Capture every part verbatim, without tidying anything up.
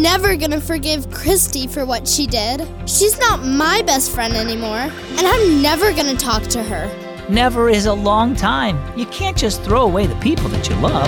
I'm never gonna forgive Christy for what she did. She's not my best friend anymore, and I'm never gonna talk to her. Never is a long time. You can't just throw away the people that you love.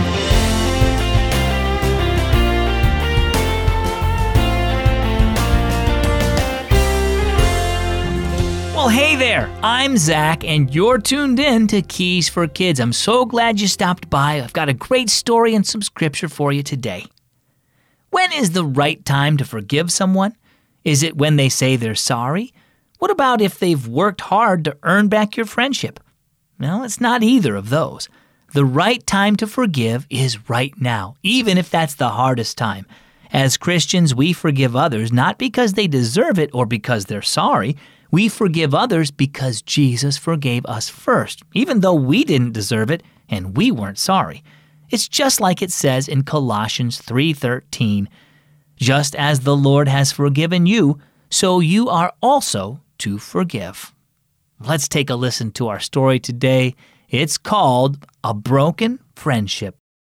Well, hey there, I'm Zach, and you're tuned in to Keys for Kids. I'm so glad you stopped by. I've got a great story and some scripture for you today. When is the right time to forgive someone? Is it when they say they're sorry? What about if they've worked hard to earn back your friendship? Well, it's not either of those. The right time to forgive is right now, even if that's the hardest time. As Christians, we forgive others not because they deserve it or because they're sorry. We forgive others because Jesus forgave us first, even though we didn't deserve it and we weren't sorry. It's just like it says in Colossians three thirteen, just as the Lord has forgiven you, so you are also to forgive. Let's take a listen to our story today. It's called A Broken Friendship.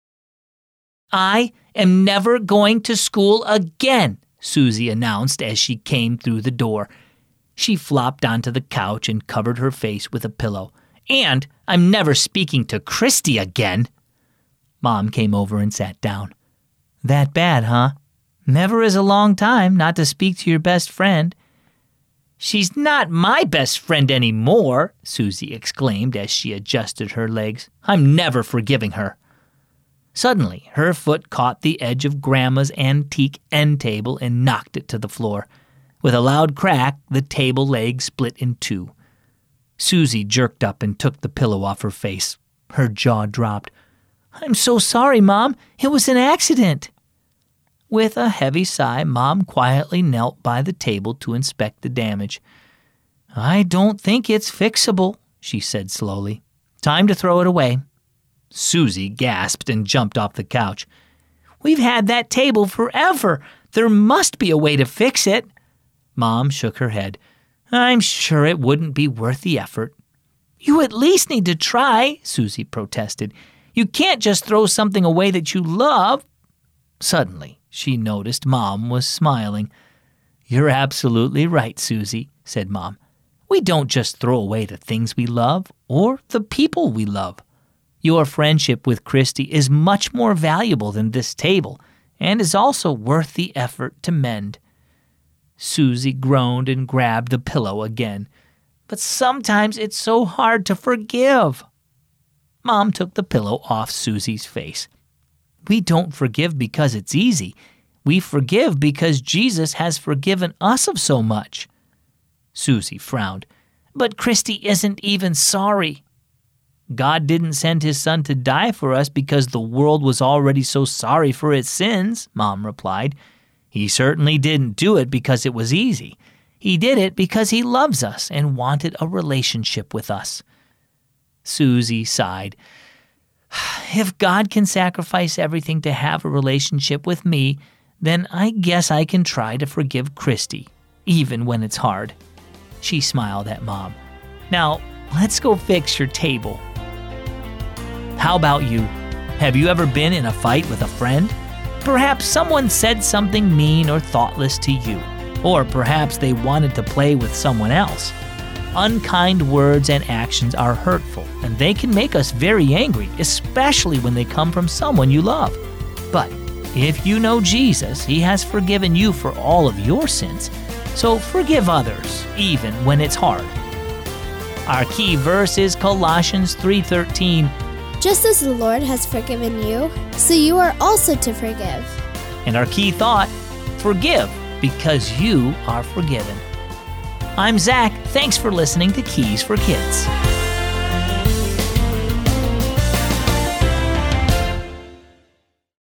I am never going to school again, Susie announced as she came through the door. She flopped onto the couch and covered her face with a pillow. And I'm never speaking to Christy again. Mom came over and sat down. That bad, huh? Never is a long time not to speak to your best friend. She's not my best friend anymore, Susie exclaimed as she adjusted her legs. I'm never forgiving her. Suddenly, her foot caught the edge of Grandma's antique end table and knocked it to the floor. With a loud crack, the table leg split in two. Susie jerked up and took the pillow off her face. Her jaw dropped. I'm so sorry, Mom. It was an accident. With a heavy sigh, Mom quietly knelt by the table to inspect the damage. I don't think it's fixable, she said slowly. Time to throw it away. Susie gasped and jumped off the couch. We've had that table forever. There must be a way to fix it. Mom shook her head. I'm sure it wouldn't be worth the effort. You at least need to try, Susie protested. You can't just throw something away that you love. Suddenly, she noticed Mom was smiling. You're absolutely right, Susie, said Mom. We don't just throw away the things we love or the people we love. Your friendship with Christy is much more valuable than this table and is also worth the effort to mend. Susie groaned and grabbed the pillow again. But sometimes it's so hard to forgive. Mom took the pillow off Susie's face. We don't forgive because it's easy. We forgive because Jesus has forgiven us of so much. Susie frowned. But Christy isn't even sorry. God didn't send his son to die for us because the world was already so sorry for its sins, Mom replied. He certainly didn't do it because it was easy. He did it because he loves us and wanted a relationship with us. Susie sighed. If God can sacrifice everything to have a relationship with me, then I guess I can try to forgive Christy, even when it's hard. She smiled at Mom. Now, let's go fix your table. How about you? Have you ever been in a fight with a friend? Perhaps someone said something mean or thoughtless to you, or perhaps they wanted to play with someone else. Unkind words and actions are hurtful, and they can make us very angry, especially when they come from someone you love. But if you know Jesus, he has forgiven you for all of your sins, so forgive others, even when it's hard. Our key verse is Colossians three thirteen. Just as the Lord has forgiven you, so you are also to forgive. And our key thought, forgive because you are forgiven. I'm Zach. Thanks for listening to Keys for Kids.